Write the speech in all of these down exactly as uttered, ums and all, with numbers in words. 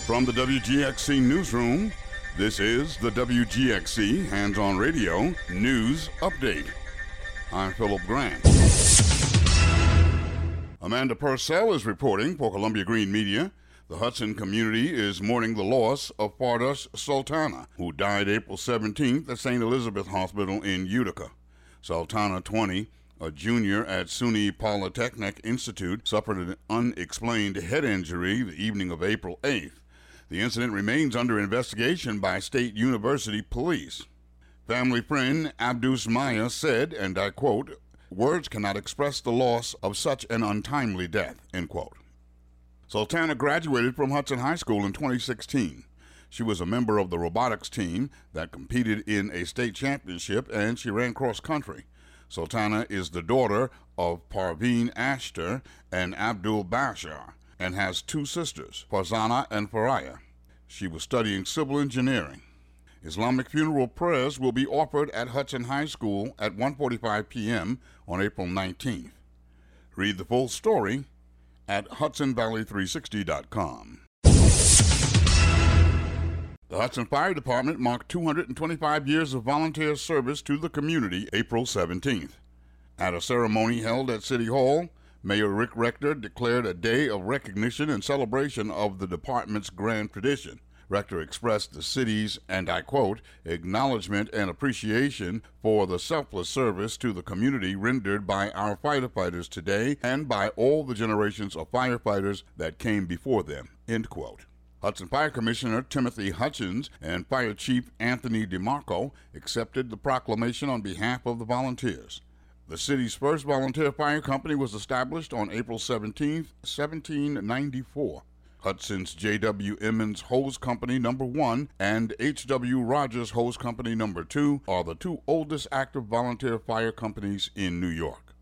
From the W G X C Newsroom, this is the W G X C Hands-On Radio News Update. I'm Philip Grant. Amanda Purcell is reporting for Columbia Green Media. The Hudson community is mourning the loss of Fardush Sultana, who died April seventeenth at Saint Elizabeth Hospital in Utica. Sultana, twenty, a junior at SUNY Polytechnic Institute, suffered an unexplained head injury the evening of April eighth. The incident remains under investigation by State University police. Family friend Abdus Maya said, and I quote, "Words cannot express the loss of such an untimely death," end quote. Sultana graduated from Hudson High School in twenty sixteen. She was a member of the robotics team that competed in a state championship, and she ran cross country. Sultana is the daughter of Parveen Ashtar and Abdul Bashar and has two sisters, Farzana and Faraya. She was studying civil engineering. Islamic funeral prayers will be offered at Hudson High School at one forty-five p.m. on April nineteenth. Read the full story at Hudson Valley three sixty dot com. The Hudson Fire Department marked two hundred twenty-five years of volunteer service to the community April seventeenth. At a ceremony held at City Hall, Mayor Rick Rector declared a day of recognition and celebration of the department's grand tradition. Rector expressed the city's, and I quote, acknowledgement and appreciation for the selfless service to the community rendered by our firefighters today and by all the generations of firefighters that came before them, end quote. Hudson Fire Commissioner Timothy Hutchins and Fire Chief Anthony DeMarco accepted the proclamation on behalf of the volunteers. The city's first volunteer fire company was established on April seventeenth, seventeen ninety-four. Hudson's J W Emmons Hose Company Number One and H W Rogers Hose Company Number Two are the two oldest active volunteer fire companies in New York.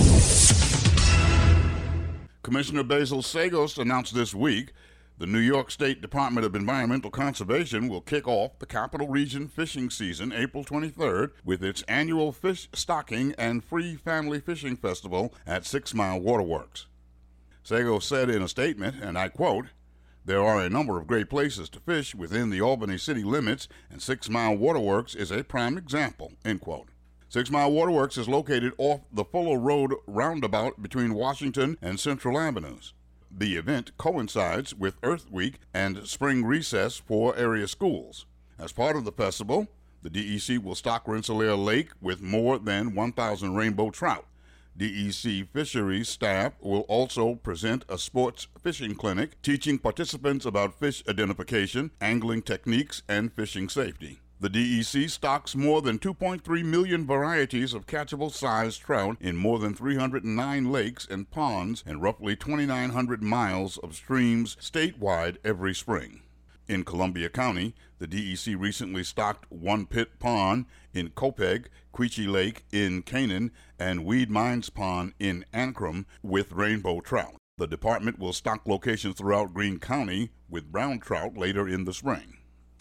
Commissioner Basil Sagos announced this week the New York State Department of Environmental Conservation will kick off the Capital Region fishing season April twenty-third with its annual fish stocking and free family fishing festival at Six Mile Waterworks. Sagos said in a statement, and I quote, "There are a number of great places to fish within the Albany city limits, and Six Mile Waterworks is a prime example," end quote. Six Mile Waterworks is located off the Fuller Road roundabout between Washington and Central Avenues. The event coincides with Earth Week and spring recess for area schools. As part of the festival, the D E C will stock Rensselaer Lake with more than one thousand rainbow trout. D E C fisheries staff will also present a sports fishing clinic teaching participants about fish identification, angling techniques, and fishing safety. The D E C stocks more than two point three million varieties of catchable-sized trout in more than three hundred nine lakes and ponds and roughly twenty-nine hundred miles of streams statewide every spring. In Columbia County, the D E C recently stocked One Pit Pond in Copeg, Quechee Lake in Canaan, and Weed Mines Pond in Ancrum with rainbow trout. The department will stock locations throughout Greene County with brown trout later in the spring.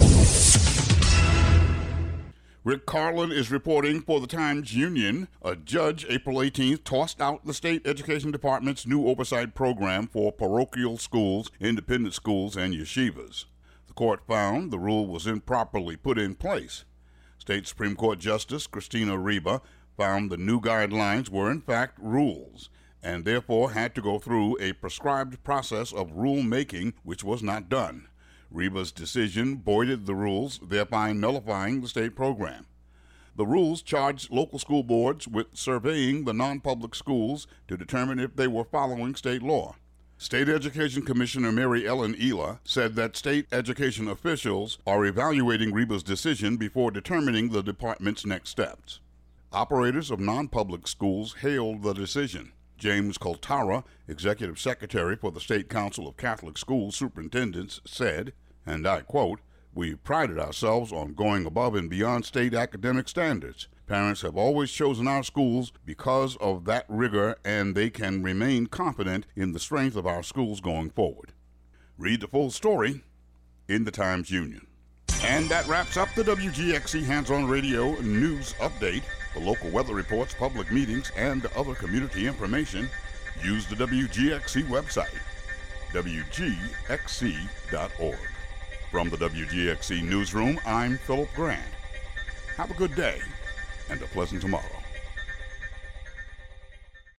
Rick Carlin is reporting for the Times-Union. A judge April eighteenth tossed out the state education department's new oversight program for parochial schools, independent schools, and yeshivas. The court found the rule was improperly put in place. State Supreme Court Justice Christina Reba found the new guidelines were in fact rules and therefore had to go through a prescribed process of rule-making, which was not done. Reba's decision voided the rules, thereby nullifying the state program. The rules charged local school boards with surveying the non-public schools to determine if they were following state law. State Education Commissioner Mary Ellen Ela said that state education officials are evaluating Reba's decision before determining the department's next steps. Operators of non-public schools hailed the decision. James Coltara, Executive Secretary for the State Council of Catholic School Superintendents, said, and I quote, "We prided ourselves on going above and beyond state academic standards. Parents have always chosen our schools because of that rigor, and they can remain confident in the strength of our schools going forward." Read the full story in the Times-Union. And that wraps up the W G X C Hands-On Radio News Update. For local weather reports, public meetings, and other community information, use the W G X C website, W G X C dot org. From the W G X C Newsroom, I'm Philip Grant. Have a good day and a pleasant tomorrow.